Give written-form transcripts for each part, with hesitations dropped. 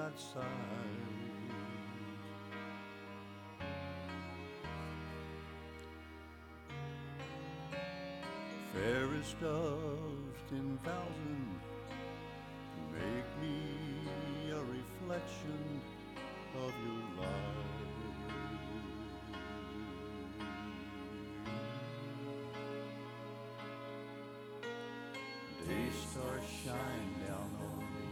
God's sight. Fairest of 10,000, make me a reflection of your light. Day stars shine down on me,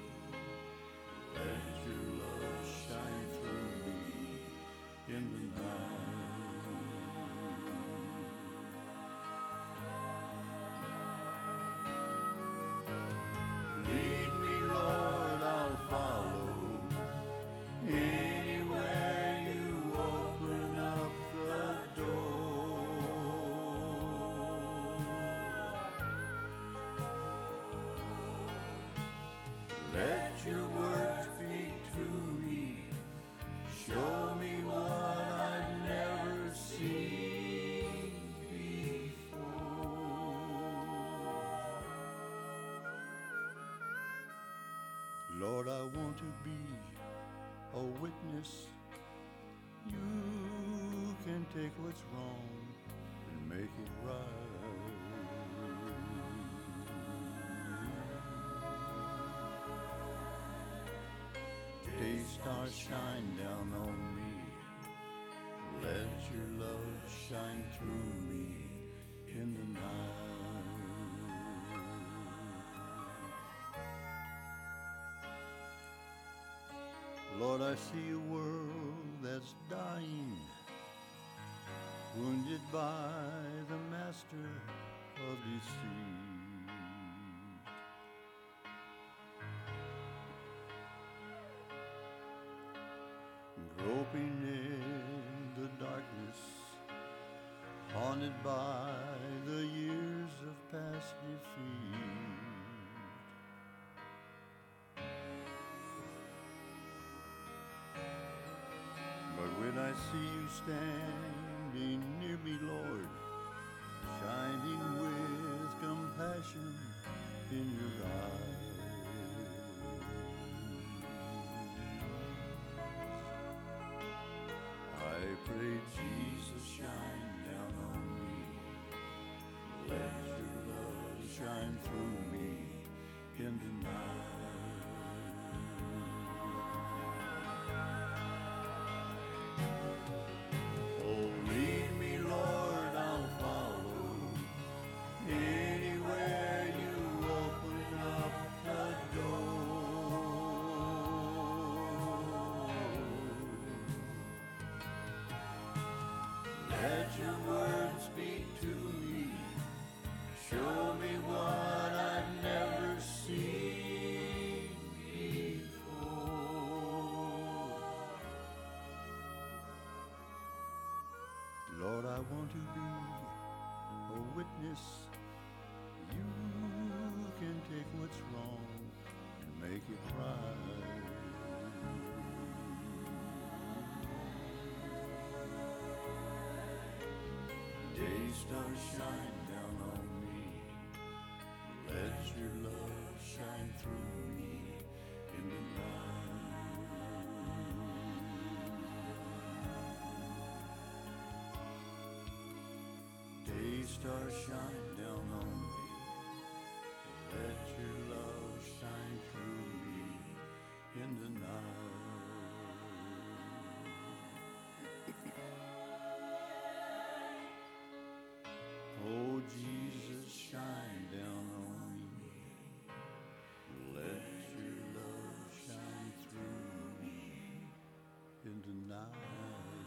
let your love shine through me in the night. Lead me, Lord, I'll follow. Anywhere you open up the door. Let your word speak to me. Show me what I've never seen before. Lord, I want to be a witness. You can take what's wrong and make it right. Day stars shine down on me, let your love shine through me in the night. Lord, I see a world that's dying, wounded by the master of deceit. Groping in the darkness, haunted by the years of past defeat. But when I see you standing near me, Lord, shining with compassion in your eyes, I pray, Jesus, shine down on me. Let your love shine through me in the night. Oh, lead me, Lord, I'll follow. Anywhere you open up the door. Let your word speak to me. Show me what I've never seen before. Lord, I want to be a witness. You can take what's wrong and make it right. Day stars shine down on me. Let your love shine through me in the night. Day stars shine down on me. Let your love shine through me in the night. Oh, Jesus, shine down on me. Let your love shine through me in the night.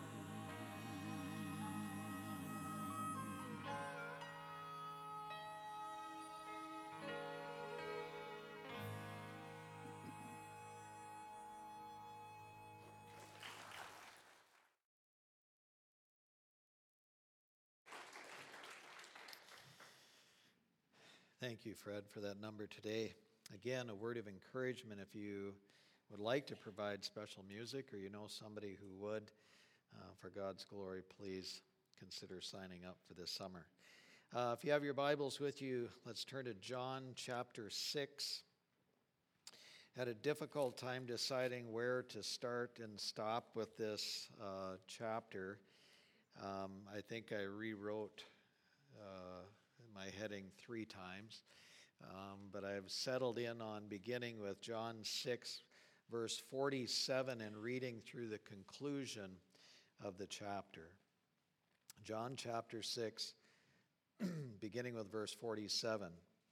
Thank you, Fred, for that number today. Again, a word of encouragement if you would like to provide special music or you know somebody who would, for God's glory, please consider signing up for this summer. If you have your Bibles with you, let's turn to John chapter 6. Had a difficult time deciding where to start and stop with this chapter. I think I rewrote my heading 3 times, but I've settled in on beginning with John 6, verse 47, and reading through the conclusion of the chapter. John chapter 6, beginning with verse 47.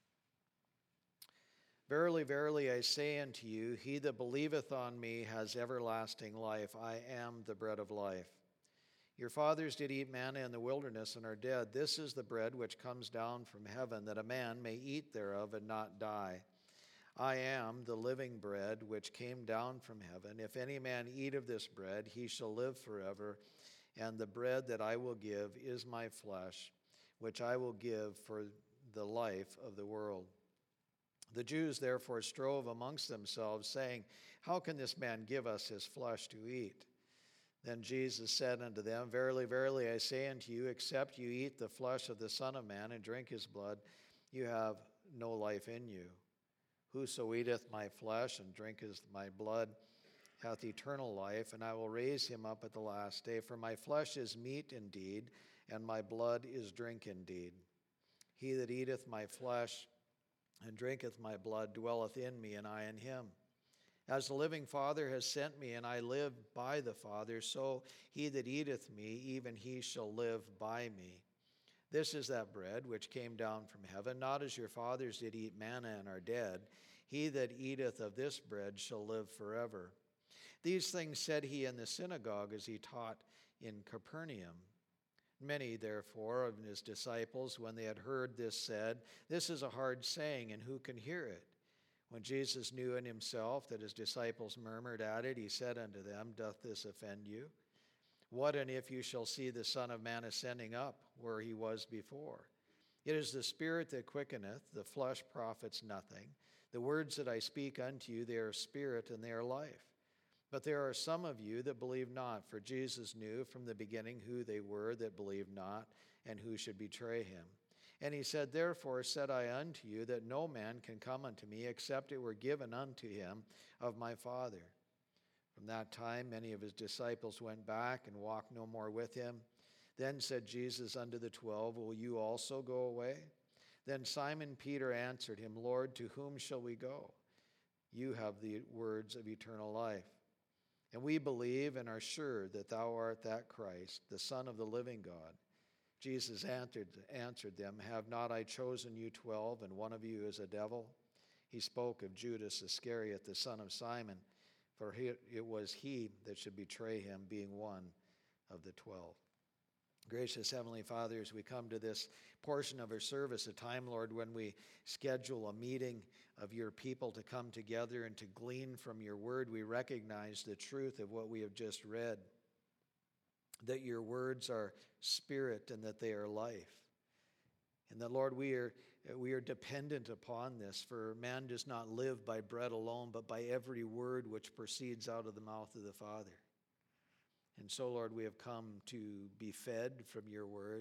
Verily, verily, I say unto you, he that believeth on me has everlasting life. I am the bread of life. Your fathers did eat manna in the wilderness and are dead. This is the bread which comes down from heaven, that a man may eat thereof and not die. I am the living bread which came down from heaven. If any man eat of this bread, he shall live forever. And the bread that I will give is my flesh, which I will give for the life of the world. The Jews therefore strove amongst themselves, saying, How can this man give us his flesh to eat? Then Jesus said unto them, Verily, verily, I say unto you, except you eat the flesh of the Son of Man and drink his blood, you have no life in you. Whoso eateth my flesh and drinketh my blood hath eternal life, and I will raise him up at the last day. For my flesh is meat indeed, and my blood is drink indeed. He that eateth my flesh and drinketh my blood dwelleth in me, and I in him. As the living Father has sent me, and I live by the Father, so he that eateth me, even he shall live by me. This is that bread which came down from heaven, not as your fathers did eat manna and are dead. He that eateth of this bread shall live forever. These things said he in the synagogue as he taught in Capernaum. Many, therefore, of his disciples, when they had heard this, said, This is a hard saying, and who can hear it? When Jesus knew in himself that his disciples murmured at it, he said unto them, Doth this offend you? What and if you shall see the Son of Man ascending up where he was before? It is the Spirit that quickeneth, the flesh profits nothing. The words that I speak unto you, they are spirit and they are life. But there are some of you that believe not, for Jesus knew from the beginning who they were that believed not, and who should betray him. And he said, Therefore said I unto you, that no man can come unto me, except it were given unto him of my Father. From that time many of his disciples went back and walked no more with him. Then said Jesus unto the 12, Will you also go away? Then Simon Peter answered him, Lord, to whom shall we go? You have the words of eternal life. And we believe and are sure that thou art that Christ, the Son of the living God. Jesus answered them, Have not I chosen you 12, and one of you is a devil? He spoke of Judas Iscariot, the son of Simon, for it was he that should betray him, being one of the 12. Gracious Heavenly Father, as we come to this portion of our service, a time, Lord, when we schedule a meeting of your people to come together and to glean from your word, we recognize the truth of what we have just read, that your words are spirit and that they are life. And that, Lord, we are dependent upon this, for man does not live by bread alone, but by every word which proceeds out of the mouth of the Father. And so, Lord, we have come to be fed from your word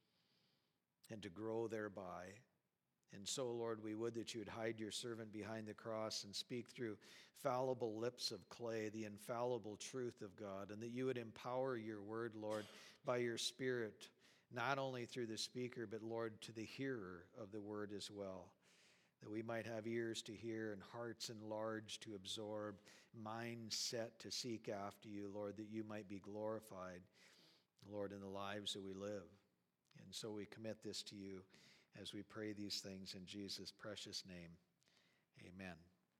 and to grow thereby. And so, Lord, we would that you would hide your servant behind the cross and speak through fallible lips of clay, the infallible truth of God, and that you would empower your word, Lord, by your Spirit, not only through the speaker, but, Lord, to the hearer of the word as well, that we might have ears to hear and hearts enlarged to absorb, minds set to seek after you, Lord, that you might be glorified, Lord, in the lives that we live. And so we commit this to you as we pray these things in Jesus' precious name. Amen.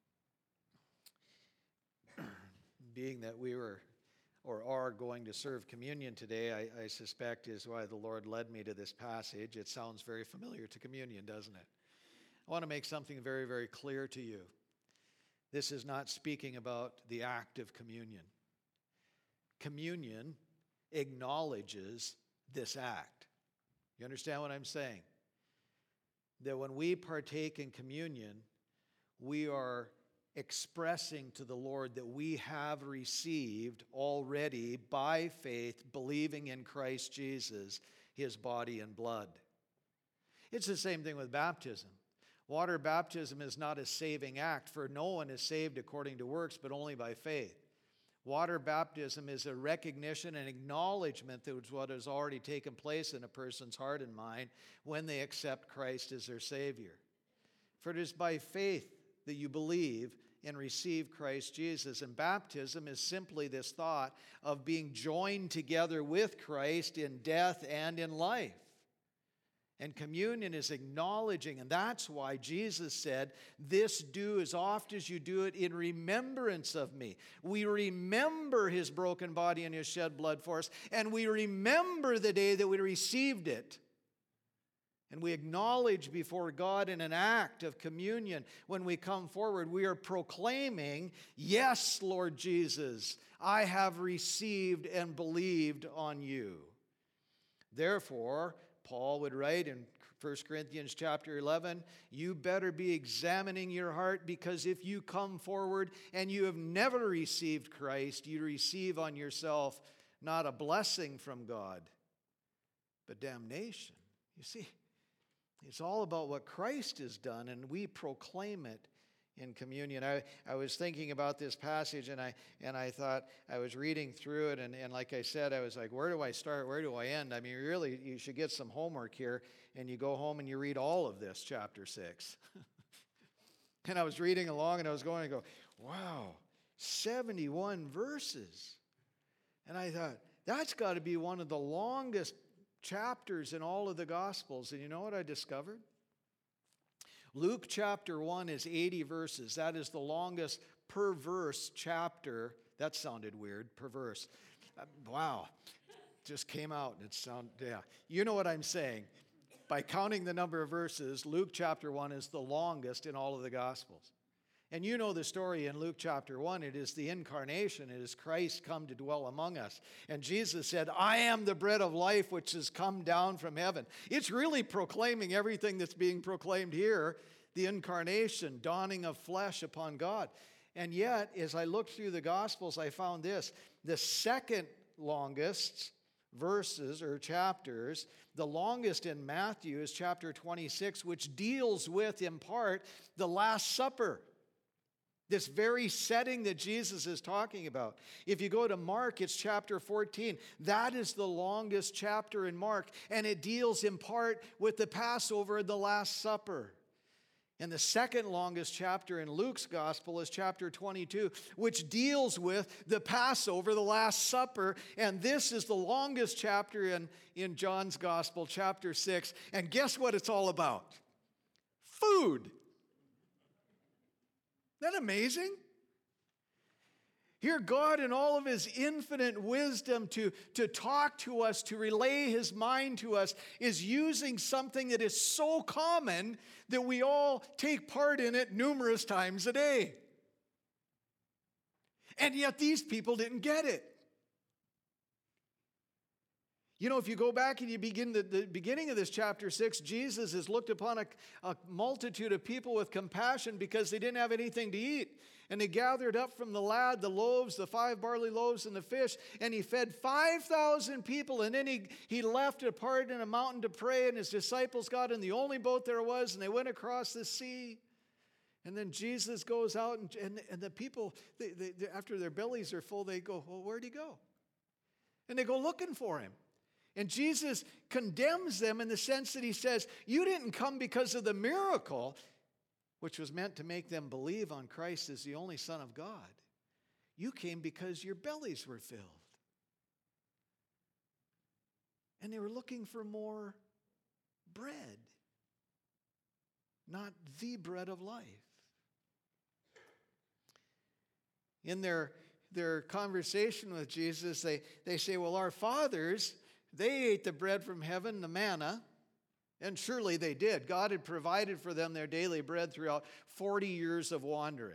Being that we were or are going to serve communion today, I suspect is why the Lord led me to this passage. It sounds very familiar to communion, doesn't it? I want to make something very, very clear to you. This is not speaking about the act of communion. Communion acknowledges this act. You understand what I'm saying? That when we partake in communion, we are expressing to the Lord that we have received already by faith, believing in Christ Jesus, his body and blood. It's the same thing with baptism. Water baptism is not a saving act, for no one is saved according to works, but only by faith. Water baptism is a recognition and acknowledgement that what has already taken place in a person's heart and mind when they accept Christ as their Savior. For it is by faith that you believe and receive Christ Jesus. And baptism is simply this thought of being joined together with Christ in death and in life. And communion is acknowledging, and that's why Jesus said, "This do as oft as you do it in remembrance of me." We remember his broken body and his shed blood for us, and we remember the day that we received it. And we acknowledge before God in an act of communion when we come forward. We are proclaiming, "Yes, Lord Jesus, I have received and believed on you." Therefore, Paul would write in 1 Corinthians chapter 11, "You better be examining your heart, because if you come forward and you have never received Christ, you receive on yourself not a blessing from God, but damnation." You see, it's all about what Christ has done, and we proclaim it in communion. I was thinking about this passage, and I thought, I was reading through it, and like I said, I was like, where do I start? Where do I end? I mean, really, you should get some homework here, and you go home and you read all of this, chapter 6. And I was reading along, and I was going to go, wow, 71 verses. And I thought, that's got to be one of the longest chapters in all of the Gospels. And you know what I discovered? Luke chapter 1 is 80 verses. That is the longest per verse chapter. That sounded weird, perverse. Wow. Just came out and it sounded, yeah. You know what I'm saying. By counting the number of verses, Luke chapter 1 is the longest in all of the Gospels. And you know the story in Luke chapter 1. It is the incarnation. It is Christ come to dwell among us. And Jesus said, "I am the bread of life which has come down from heaven." It's really proclaiming everything that's being proclaimed here, the incarnation, dawning of flesh upon God. And yet, as I looked through the Gospels, I found this. The second longest verses or chapters, the longest in Matthew is chapter 26, which deals with, in part, the Last Supper. This very setting that Jesus is talking about. If you go to Mark, it's chapter 14. That is the longest chapter in Mark, and it deals in part with the Passover and the Last Supper. And the second longest chapter in Luke's gospel is chapter 22, which deals with the Passover, the Last Supper. And this is the longest chapter in John's gospel, chapter 6. And guess what it's all about? Food. Isn't that amazing? Here, God, in all of his infinite wisdom to talk to us, to relay his mind to us, is using something that is so common that we all take part in it numerous times a day. And yet these people didn't get it. You know, if you go back and you begin the beginning of this chapter 6, Jesus has looked upon a multitude of people with compassion because they didn't have anything to eat. And they gathered up from the lad the loaves, the 5 barley loaves and the fish, and he fed 5,000 people. And then he left apart in a mountain to pray, and his disciples got in the only boat there was, and they went across the sea. And then Jesus goes out, and the people, they, after their bellies are full, they go, well, where'd he go? And they go looking for him. And Jesus condemns them in the sense that he says, you didn't come because of the miracle, which was meant to make them believe on Christ as the only Son of God. You came because your bellies were filled. And they were looking for more bread, not the bread of life. In their conversation with Jesus, they say, well, our fathers, they ate the bread from heaven, the manna, and surely they did. God had provided for them their daily bread throughout 40 years of wandering.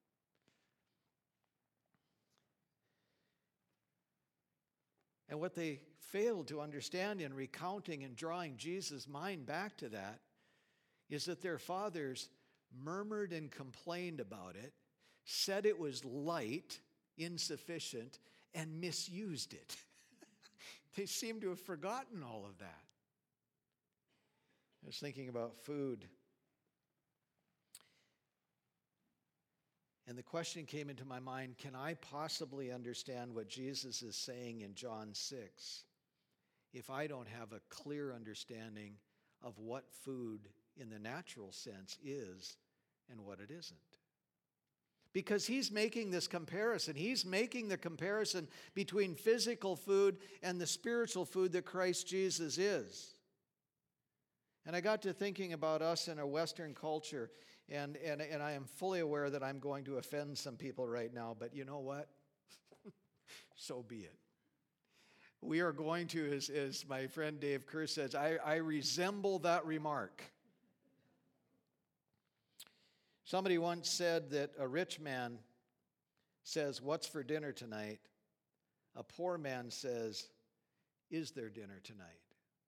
And what they failed to understand in recounting and drawing Jesus' mind back to that is that their fathers murmured and complained about it, said it was light, insufficient, and misused it. They seem to have forgotten all of that. I was thinking about food. And the question came into my mind, can I possibly understand what Jesus is saying in John 6 if I don't have a clear understanding of what food in the natural sense is and what it isn't? Because he's making this comparison. He's making the comparison between physical food and the spiritual food that Christ Jesus is. And I got to thinking about us in a Western culture, and I am fully aware that I'm going to offend some people right now, but you know what? So be it. We are going to, as my friend Dave Kerr says, I resemble that remark. Somebody once said that a rich man says, "What's for dinner tonight?" A poor man says, "Is there dinner tonight?"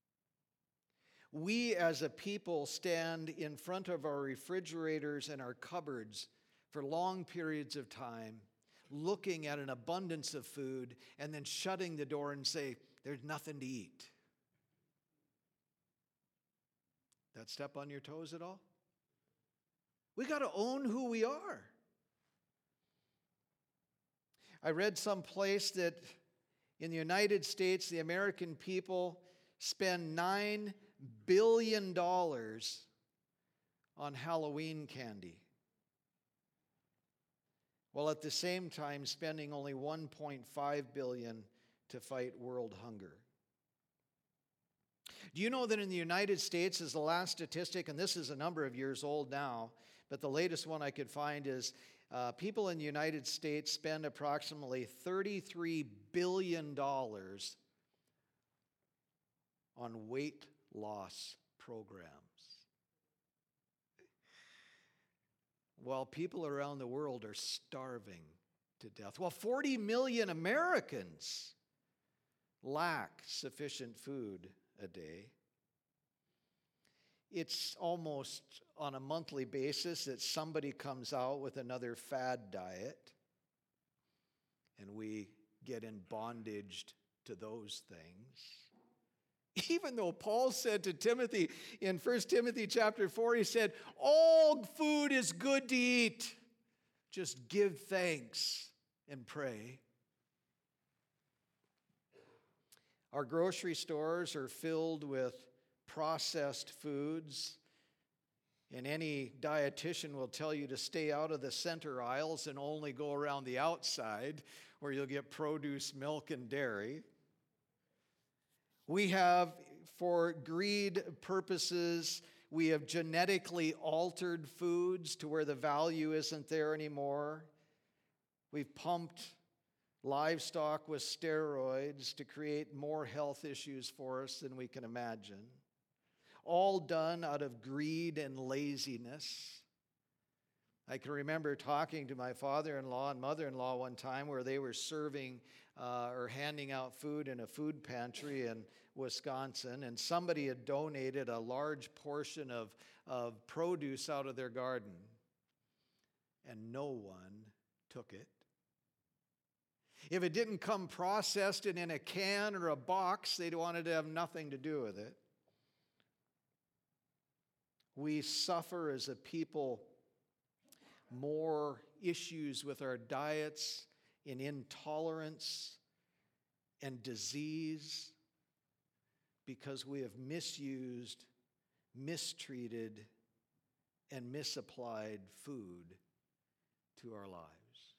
We as a people stand in front of our refrigerators and our cupboards for long periods of time, looking at an abundance of food and then shutting the door and say, "There's nothing to eat." That step on your toes at all? We got to own who we are. I read someplace that in the United States, the American people spend $9 billion on Halloween candy, while at the same time spending only $1.5 billion to fight world hunger. Do you know that in the United States, as the last statistic, and this is a number of years old now, but the latest one I could find is people in the United States spend approximately $33 billion on weight loss programs, while people around the world are starving to death. Well, 40 million Americans lack sufficient food a day. It's almost on a monthly basis that somebody comes out with another fad diet, and we get in bondage to those things. Even though Paul said to Timothy in 1 Timothy chapter 4, he said, "All food is good to eat. Just give thanks and pray." Our grocery stores are filled with processed foods, and any dietitian will tell you to stay out of the center aisles and only go around the outside where you'll get produce, milk, and dairy. We have, for greed purposes, we have genetically altered foods to where the value isn't there anymore. We've pumped livestock with steroids to create more health issues for us than we can imagine. All done out of greed and laziness. I can remember talking to my father-in-law and mother-in-law one time where they were serving or handing out food in a food pantry in Wisconsin, and somebody had donated a large portion of produce out of their garden, and no one took it. If it didn't come processed and in a can or a box, they wanted to have nothing to do with it. We suffer as a people more issues with our diets in intolerance and disease because we have misused, mistreated, and misapplied food to our lives.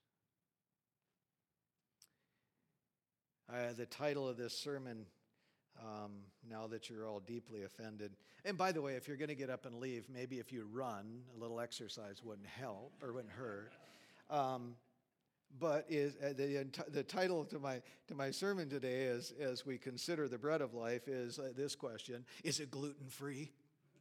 The title of this sermon, now that you're all deeply offended, and by the way, if you're going to get up and leave, maybe if you run, a little exercise wouldn't help or wouldn't hurt. But the title to my sermon today, as we consider the bread of life, is this question: is it gluten-free?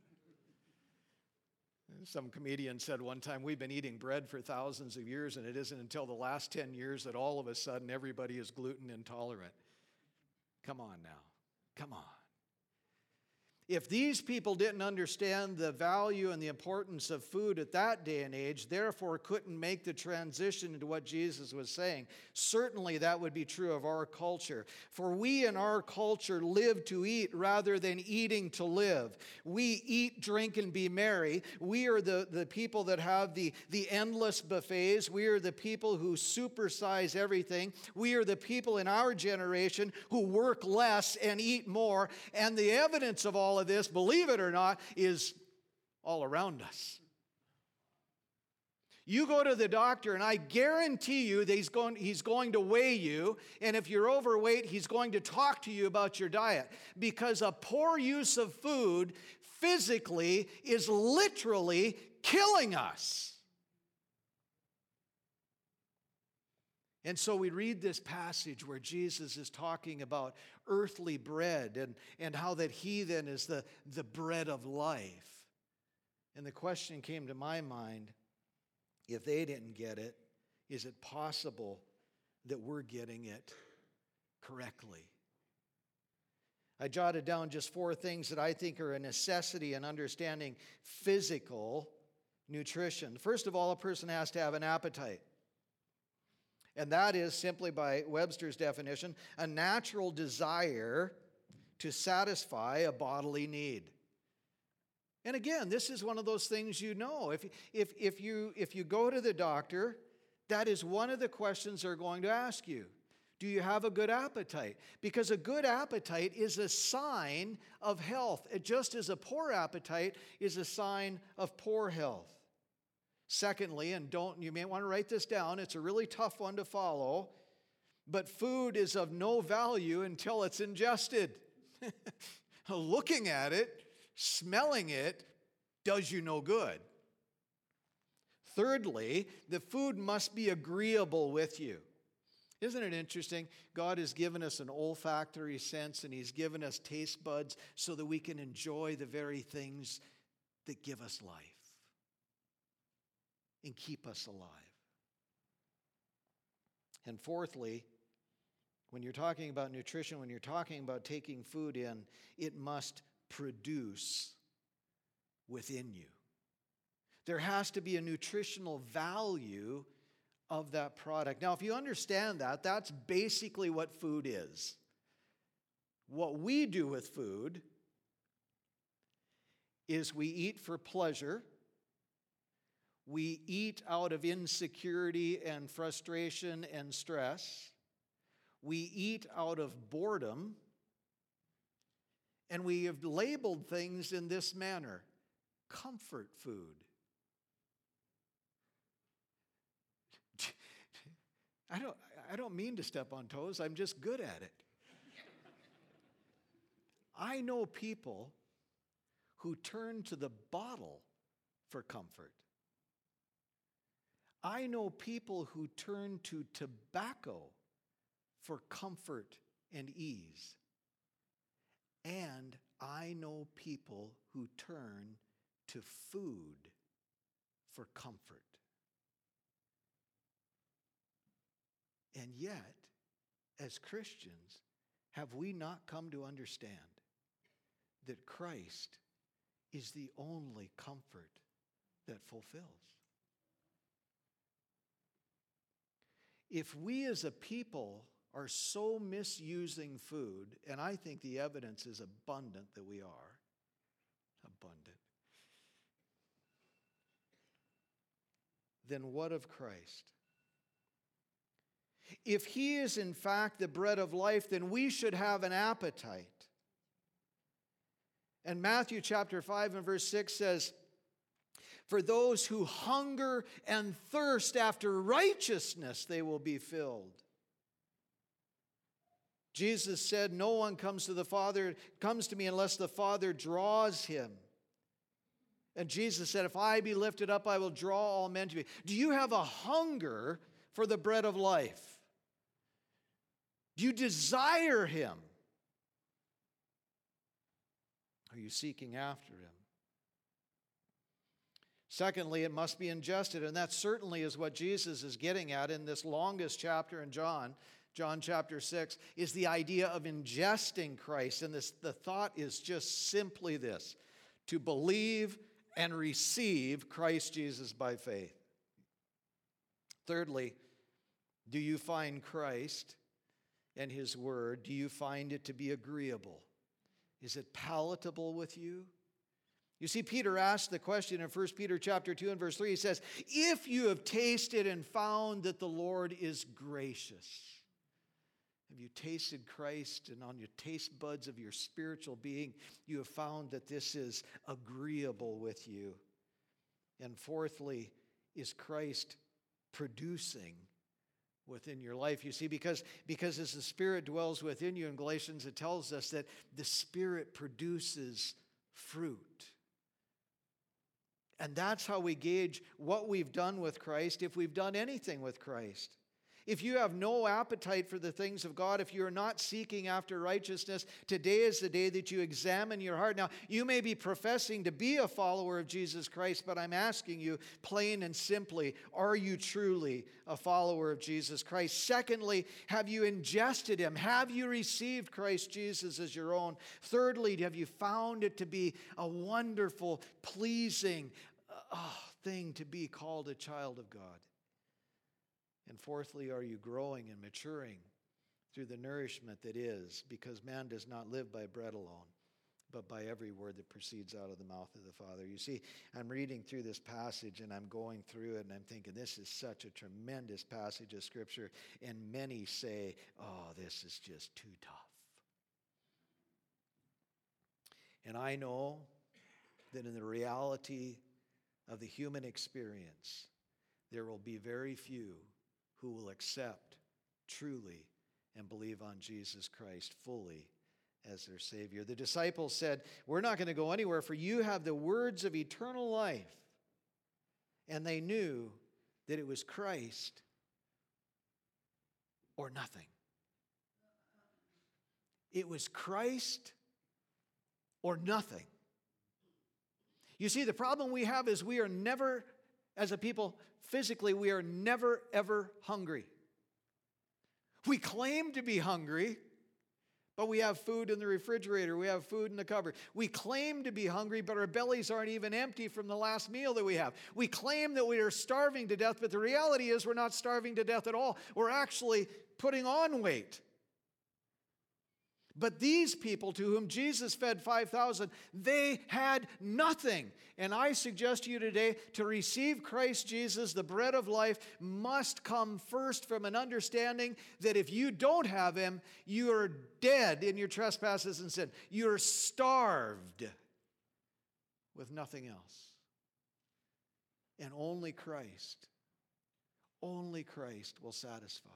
Some comedian said one time, "We've been eating bread for thousands of years, and it isn't until the last 10 years that all of a sudden everybody is gluten intolerant." Come on now. Come on. If these people didn't understand the value and the importance of food at that day and age, therefore couldn't make the transition into what Jesus was saying, certainly that would be true of our culture. For we in our culture live to eat rather than eating to live. We eat, drink, and be merry. We are the people that have the endless buffets. We are the people who supersize everything. We are the people in our generation who work less and eat more. And the evidence of all of this, believe it or not, is all around us. You go to the doctor, and I guarantee you that he's going to weigh you, and if you're overweight, he's going to talk to you about your diet, because a poor use of food physically is literally killing us. And so we read this passage where Jesus is talking about earthly bread and how that he then is the bread of life. And the question came to my mind, if they didn't get it, is it possible that we're getting it correctly? I jotted down just 4 things that I think are a necessity in understanding physical nutrition. First of all, a person has to have an appetite. And that is, simply by Webster's definition, a natural desire to satisfy a bodily need. And again, this is one of those things you know. If you go to the doctor, that is one of the questions they're going to ask you. Do you have a good appetite? Because a good appetite is a sign of health, just as a poor appetite is a sign of poor health. Secondly, and you may want to write this down, it's a really tough one to follow, but food is of no value until it's ingested. Looking at it, smelling it, does you no good. Thirdly, the food must be agreeable with you. Isn't it interesting? God has given us an olfactory sense, and He's given us taste buds so that we can enjoy the very things that give us life and keep us alive. And fourthly, when you're talking about nutrition, when you're talking about taking food in, it must produce within you. There has to be a nutritional value of that product. Now, if you understand that, that's basically what food is. What we do with food is we eat for pleasure. We eat out of insecurity and frustration and stress. We eat out of boredom. And we have labeled things in this manner: comfort food. I don't mean to step on toes. I'm just good at it. I know people who turn to the bottle for comfort. I know people who turn to tobacco for comfort and ease. And I know people who turn to food for comfort. And yet, as Christians, have we not come to understand that Christ is the only comfort that fulfills? If we as a people are so misusing food, and I think the evidence is abundant that we are, then what of Christ? If He is in fact the bread of life, then we should have an appetite. And Matthew chapter 5 and verse 6 says, "For those who hunger and thirst after righteousness, they will be filled." Jesus said, "No one comes to me unless the Father draws him." And Jesus said, "If I be lifted up, I will draw all men to me." Do you have a hunger for the bread of life? Do you desire Him? Are you seeking after Him? Secondly, it must be ingested, and that certainly is what Jesus is getting at in this longest chapter in John, John chapter 6, is the idea of ingesting Christ. And the thought is just simply this: to believe and receive Christ Jesus by faith. Thirdly, do you find Christ and His Word, do you find it to be agreeable? Is it palatable with you? You see, Peter asked the question in 1 Peter chapter 2 and verse 3. He says, if you have tasted and found that the Lord is gracious. Have you tasted Christ, and on your taste buds of your spiritual being, you have found that this is agreeable with you? And fourthly, is Christ producing within your life? You see, because as the Spirit dwells within you, in Galatians it tells us that the Spirit produces fruit. And that's how we gauge what we've done with Christ, if we've done anything with Christ. If you have no appetite for the things of God, if you're not seeking after righteousness, today is the day that you examine your heart. Now, you may be professing to be a follower of Jesus Christ, but I'm asking you plain and simply, are you truly a follower of Jesus Christ? Secondly, have you ingested Him? Have you received Christ Jesus as your own? Thirdly, have you found it to be a wonderful, pleasing thing to be called a child of God? And fourthly, are you growing and maturing through the nourishment that is? Because man does not live by bread alone, but by every word that proceeds out of the mouth of the Father. You see, I'm reading through this passage and I'm going through it and I'm thinking, this is such a tremendous passage of Scripture. And many say, oh, this is just too tough. And I know that in the reality of the human experience, there will be very few who will accept truly and believe on Jesus Christ fully as their Savior. The disciples said, we're not going to go anywhere, for you have the words of eternal life. And they knew that it was Christ or nothing. It was Christ or nothing. You see, the problem we have is we are never, as a people, physically, we are never, ever hungry. We claim to be hungry, but we have food in the refrigerator. We have food in the cupboard. We claim to be hungry, but our bellies aren't even empty from the last meal that we have. We claim that we are starving to death, but the reality is we're not starving to death at all. We're actually putting on weight. But these people to whom Jesus fed 5,000, they had nothing. And I suggest to you today, to receive Christ Jesus, the bread of life, must come first from an understanding that if you don't have Him, you are dead in your trespasses and sin. You are starved with nothing else. And only Christ will satisfy.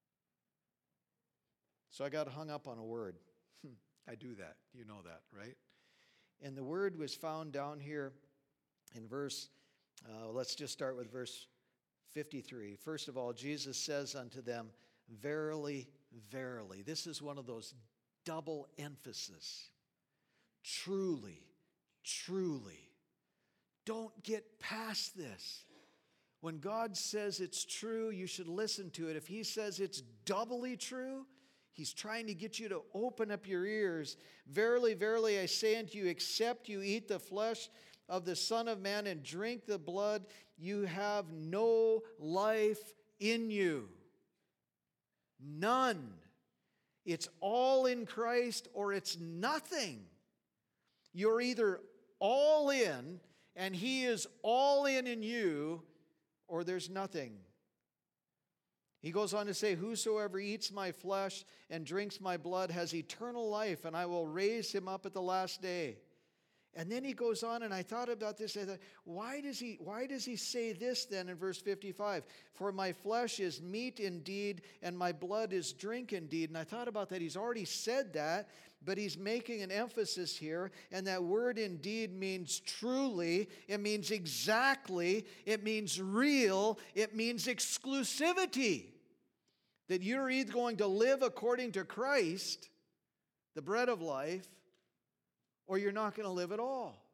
So I got hung up on a word. I do that. You know that, right? And the word was found down here in verse, let's just start with verse 53. First of all, Jesus says unto them, verily, verily. This is one of those double emphasis. Truly, truly. Don't get past this. When God says it's true, you should listen to it. If He says it's doubly true, He's trying to get you to open up your ears. Verily, verily, I say unto you, except you eat the flesh of the Son of Man and drink the blood, you have no life in you. None. It's all in Christ or it's nothing. You're either all in and He is all in you, or there's nothing. He goes on to say, whosoever eats my flesh and drinks my blood has eternal life, and I will raise him up at the last day. And then he goes on, and I thought about this. I thought, why does he say this then in verse 55? For my flesh is meat indeed, and my blood is drink indeed. And I thought about that. He's already said that, but he's making an emphasis here. And that word indeed means truly. It means exactly. It means real. It means exclusivity. That you're either going to live according to Christ, the bread of life, or you're not going to live at all.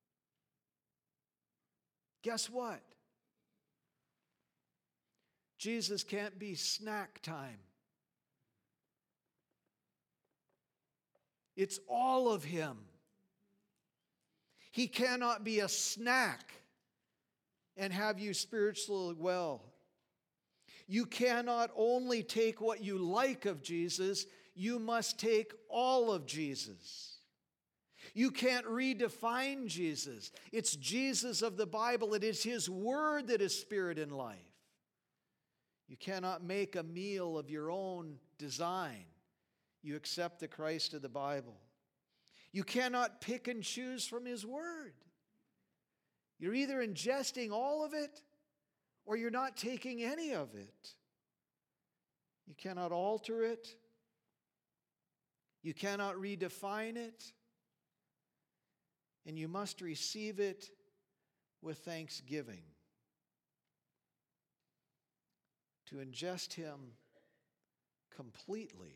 Guess what? Jesus can't be snack time. It's all of Him. He cannot be a snack and have you spiritually well. You cannot only take what you like of Jesus, you must take all of Jesus. You can't redefine Jesus. It's Jesus of the Bible. It is His Word that is spirit and life. You cannot make a meal of your own design. You accept the Christ of the Bible. You cannot pick and choose from His Word. You're either ingesting all of it or you're not taking any of it. You cannot alter it. You cannot redefine it. And you must receive it with thanksgiving. To ingest Him completely.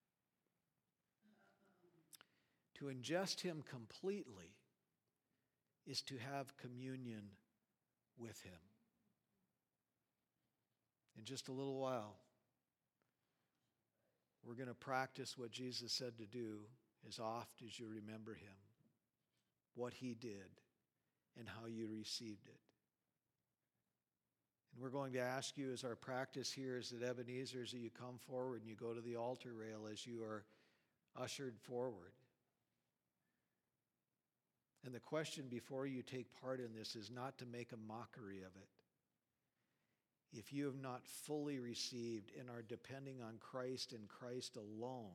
To ingest Him completely is to have communion with Him. In just a little while, we're going to practice what Jesus said to do as oft as you remember Him, what He did, and how you received it. And we're going to ask you, as our practice here is at Ebenezer's, that you come forward and you go to the altar rail as you are ushered forward. And the question before you take part in this is not to make a mockery of it. If you have not fully received and are depending on Christ and Christ alone,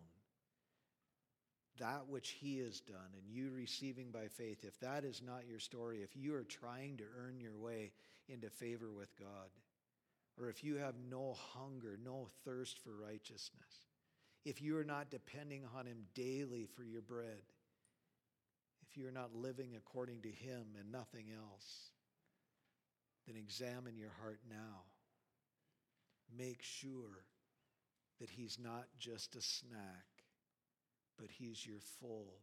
that which He has done and you receiving by faith, if that is not your story, if you are trying to earn your way into favor with God, or if you have no hunger, no thirst for righteousness, if you are not depending on Him daily for your bread, if you are not living according to Him and nothing else, then examine your heart now. Make sure that He's not just a snack, but He's your full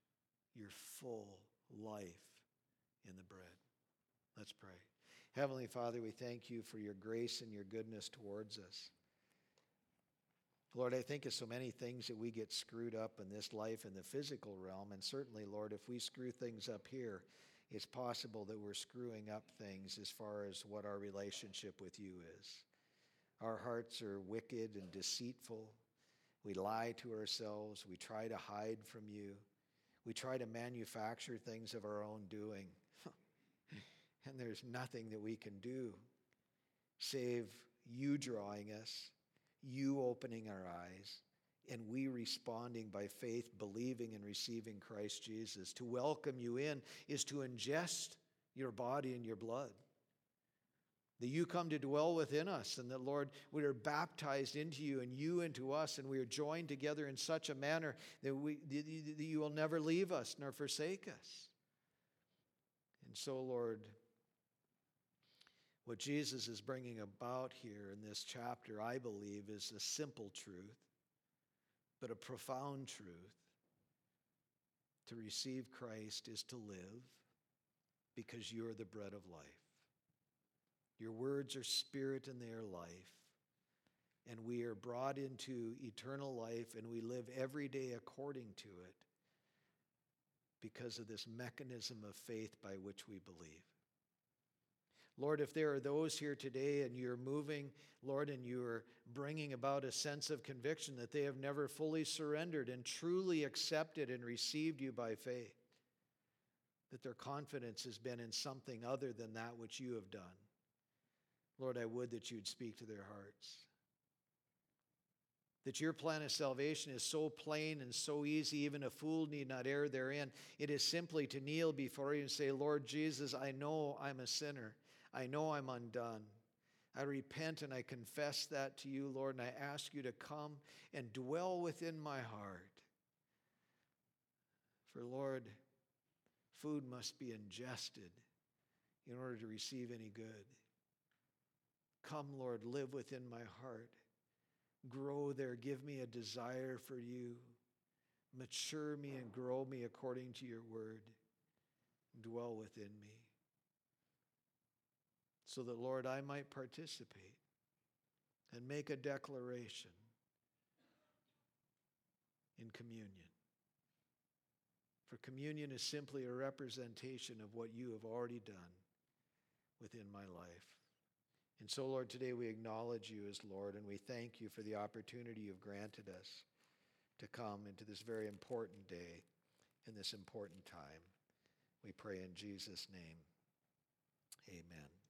life in the bread. Let's pray. Heavenly Father, we thank You for Your grace and Your goodness towards us. Lord, I think of so many things that we get screwed up in this life in the physical realm, and certainly, Lord, if we screw things up here, it's possible that we're screwing up things as far as what our relationship with You is. Our hearts are wicked and deceitful. We lie to ourselves. We try to hide from You. We try to manufacture things of our own doing. And there's nothing that we can do save You drawing us, You opening our eyes, and we responding by faith, believing and receiving Christ Jesus. To welcome You in is to ingest Your body and Your blood. That You come to dwell within us, and that, Lord, we are baptized into You and You into us, and we are joined together in such a manner that You will never leave us nor forsake us. And so, Lord, what Jesus is bringing about here in this chapter, I believe, is a simple truth, but a profound truth. To receive Christ is to live because You are the bread of life. Your words are spirit and they are life. And we are brought into eternal life, and we live every day according to it because of this mechanism of faith by which we believe. Lord, if there are those here today and You're moving, Lord, and You're bringing about a sense of conviction that they have never fully surrendered and truly accepted and received You by faith, that their confidence has been in something other than that which You have done, Lord, I would that You'd speak to their hearts. That Your plan of salvation is so plain and so easy, even a fool need not err therein. It is simply to kneel before You and say, Lord Jesus, I know I'm a sinner. I know I'm undone. I repent and I confess that to You, Lord, and I ask You to come and dwell within my heart. For, Lord, food must be ingested in order to receive any good. Come, Lord, live within my heart. Grow there. Give me a desire for You. Mature me and grow me according to Your word. Dwell within me. So that, Lord, I might participate and make a declaration in communion. Communion is simply a representation of what you have already done within my life. And so, Lord, today we acknowledge you as Lord, and we thank you for the opportunity you've granted us to come into this very important day, in this important time. We pray in Jesus' name. Amen.